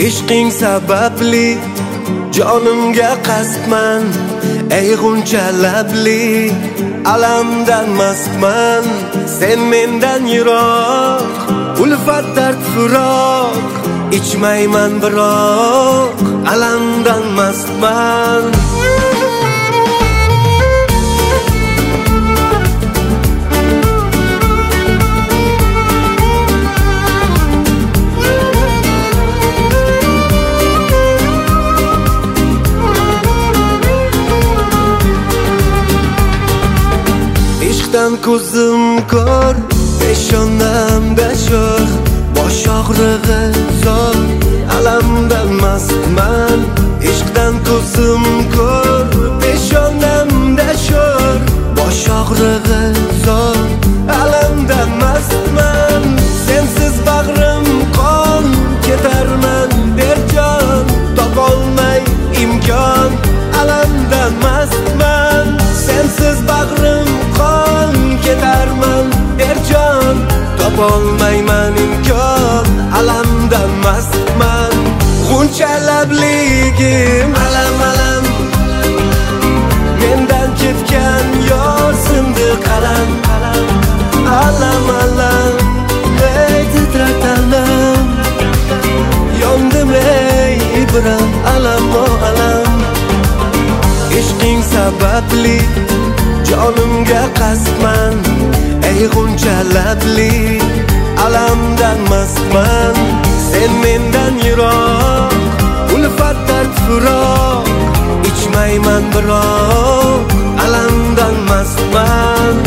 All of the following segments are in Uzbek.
ishqing sababli jonimga qasdman, ey g'uncha labli alamdan mastman. Sen mendan yiroq, ulfat dard firoq, ichmayman biroq alamdan mastman. Ishqdan ko'zim ko'r, peshonamda sho'x, bosh og'rig'i zo'r, alamdan mastman. Ishqdan ko'zim ko'r, peshonamda sho'x, bosh og'rig'i zo'r, alamdan mastman. Sensiz bag'rim qon, ketarman berjon, topolmay imkon, alamdan mastman. Sensiz bag'rim qon, ketarman berjon, topolmayman imkon, alamdan mastman. G'uncha labligim alam alam, mendan ketgan yor sindi qalam. Alam alam, ey titratalam, yondim ey ibram, alam o alam. Ishqing sababli jonimga qasdman, ey g'uncha labli alamdan mastman. Sen mendan yiroq, ulfat dard firoq, ichmayman biroq alamdan mastman.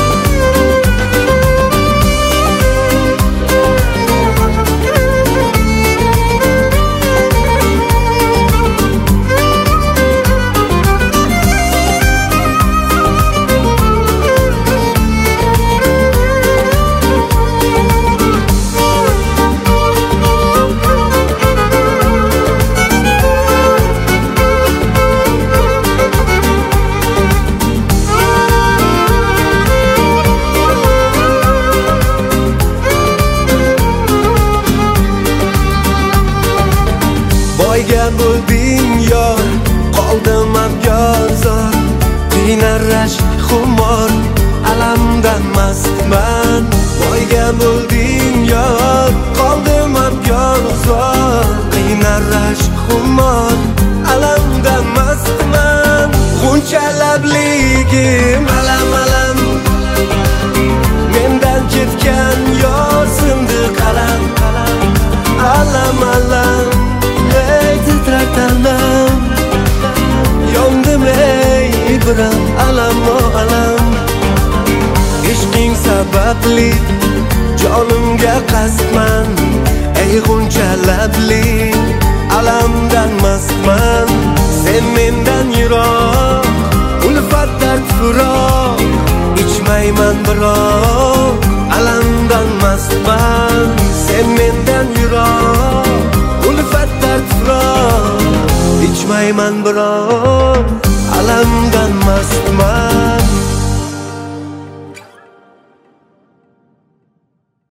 Boyga bo'lding yor, qoldim abyor zor, qiynar rashk xumor, alamdan mastman. Boyga bo'lding yor, qoldim abyor zor, qiynar rashk xumor, alamdan mastman. G'uncha labligim alam alam, mendan ketgan yor sindi qalam. Alam alam, ey titratalam, yondim ey ibram, alam o alam. Ishqing sababli jonimga qasdman, ey g'uncha labli alamdan mastman. Sen mendan yiroq, ulfat dard firoq, ichmayman biroq alamdan mastman. Sen mendan yiroq, ulfat dard firoq, ichmayman biroq alamdan mastman.